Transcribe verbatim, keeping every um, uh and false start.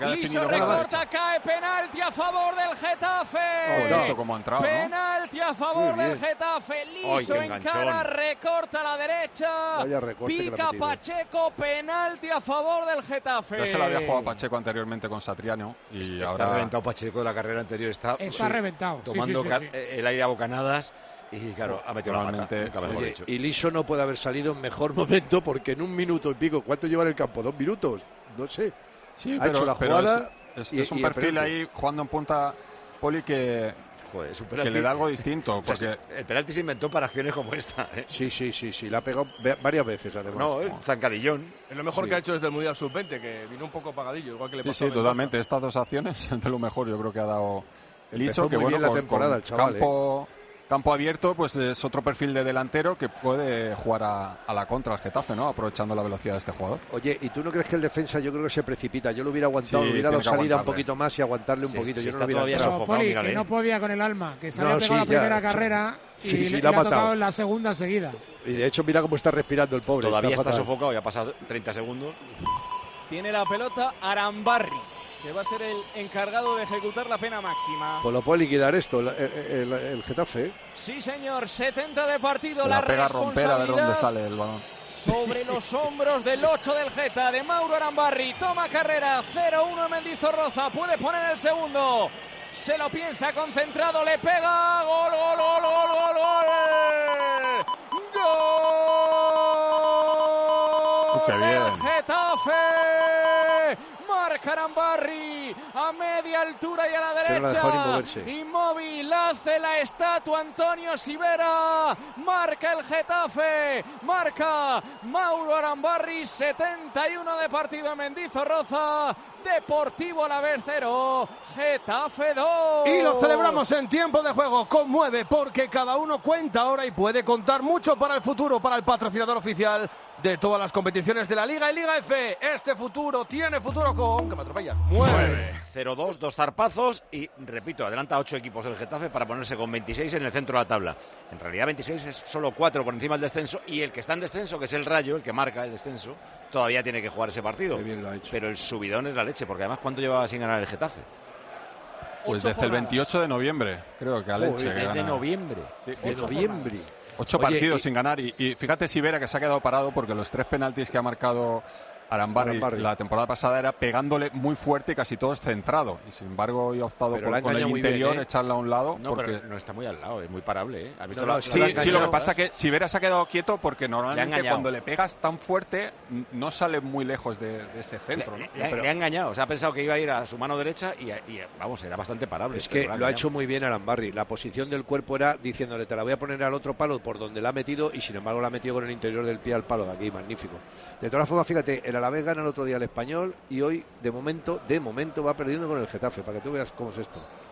Liso recorta, cae penalti a favor del Getafe. Oh, Liso como ha entrado, ¿no? Penalti a favor del Getafe. Liso Ay, encara, recorta a la derecha. Pica Pacheco, penalti a favor del Getafe. Ya se lo había jugado Pacheco anteriormente con Satriano y está ahora reventado Pacheco de la carrera anterior. Está, está sí, reventado. Tomando sí, sí, sí, sí. el aire a bocanadas. Y claro, ha metido la pata. Oye, y Liso no puede haber salido en mejor momento porque en un minuto y pico, ¿cuánto lleva en el campo? ¿Dos minutos? No sé. Sí, ha pero, hecho la pero jugada. Es, es, y, es un y perfil ahí jugando en punta, Poli, que, Joder, es un que le da algo distinto. Porque... O sea, el penalti se inventó para acciones como esta. ¿eh? Sí, sí, sí, sí. La ha pegado varias veces, además. No, el zancadillón. Es lo mejor sí. que ha hecho desde el Mundial sub veinte, que vino un poco apagadillo, igual que le sí, pasó sí, totalmente. Estas dos acciones es de lo mejor, yo creo que ha dado Liso, que bueno, la con, temporada, con el chaval, campo... ¿eh? Campo abierto, pues es otro perfil de delantero que puede jugar a, a la contra al Getafe, ¿no? Aprovechando la velocidad de este jugador. Oye, ¿y tú no crees que el defensa yo creo que se precipita? Yo lo hubiera aguantado, sí, le hubiera dado salida un aguantarle. poquito más y aguantarle un sí, poquito. Sí, yo no lo hubiera todavía entrado. sofocado, Poli, mírale. que no podía con el alma, que se No, había pegado sí, la primera ya, carrera y, sí, le, sí, y la ha le ha tocado matado. en la segunda seguida. Y de hecho, mira cómo está respirando el pobre. Todavía está, está sofocado y ha pasado treinta segundos. Tiene la pelota Arambarri, que va a ser el encargado de ejecutar la pena máxima. Pues lo puede liquidar esto, el, el, el, el Getafe. ¿eh? Sí, señor, setenta de partido, la, la pega a romper a ver dónde sale el balón. Sobre los hombros del ocho del Geta, de Mauro Arambarri. Toma carrera, cero uno en Mendizorroza, puede poner el segundo. Se lo piensa, concentrado, le pega. Gol, gol, gol, gol, gol, gol. ¡Gol! ¡Qué bien! ¡El Getafe! Marca Arambarri a media altura y a la derecha. Inmóvil, hace la estatua Antonio Sivera. Marca el Getafe. Marca Mauro Arambarri. setenta y uno de partido en Mendizorroza. Deportivo Alavés cero, Getafe dos. Y lo celebramos en tiempo de juego. Conmueve porque cada uno cuenta ahora y puede contar mucho para el futuro, para el patrocinador oficial de todas las competiciones de la Liga y Liga F. Este futuro tiene futuro con... que me atropellas. Mueve. cero dos, dos zarpazos y, repito, adelanta ocho equipos el Getafe para ponerse con veintiséis en el centro de la tabla. En realidad veintiséis es solo cuatro por encima del descenso y el que está en descenso, que es el Rayo, el que marca el descenso, todavía tiene que jugar ese partido. Qué bien lo ha hecho. Pero el subidón es la leche, porque además, ¿cuánto llevaba sin ganar el Getafe? Pues desde el veintiocho de noviembre, creo que a leche. Joder, desde noviembre. Sí, de noviembre. Ocho Oye, partidos y... sin ganar y, y fíjate Sivera que se ha quedado parado porque los tres penaltis que ha marcado Arambarri, Arambarri la temporada pasada era pegándole muy fuerte y casi todos centrado y sin embargo hoy ha optado pero por con el interior bien, ¿eh? echarla a un lado. No, porque... pero no está muy al lado, es muy parable, ¿eh? ¿Has visto no, la... no, Sí, sí, lo que pasa es que Sivera se ha quedado quieto porque normalmente le cuando le pegas tan fuerte no sale muy lejos de, de ese centro. Le, ¿no? le, pero... le ha engañado, o sea, ha pensado que iba a ir a su mano derecha y, y vamos, era bastante parable. Es que lo ha hecho muy bien Arambarri. La posición del cuerpo era diciéndole, te la voy a poner al otro palo por donde la ha metido y sin embargo la ha metido con el interior del pie al palo de aquí, magnífico. De todas formas, fíjate, el Alavés gana el otro día al Español y hoy, de momento, de momento va perdiendo con el Getafe, para que tú veas cómo es esto.